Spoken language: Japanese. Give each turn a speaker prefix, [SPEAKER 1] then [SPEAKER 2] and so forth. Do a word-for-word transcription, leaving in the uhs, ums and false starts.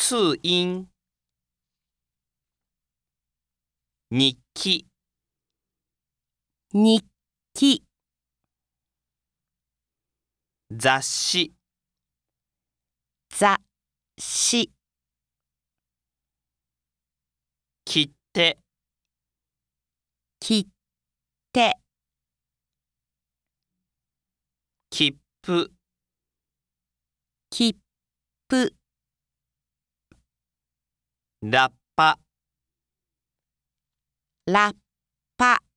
[SPEAKER 1] 通院、日記、
[SPEAKER 2] 日記、
[SPEAKER 1] 雑誌、
[SPEAKER 2] 雑誌、
[SPEAKER 1] 切手、
[SPEAKER 2] 切手、
[SPEAKER 1] 切符、
[SPEAKER 2] 切符、
[SPEAKER 1] ラッパ、
[SPEAKER 2] ラッパ。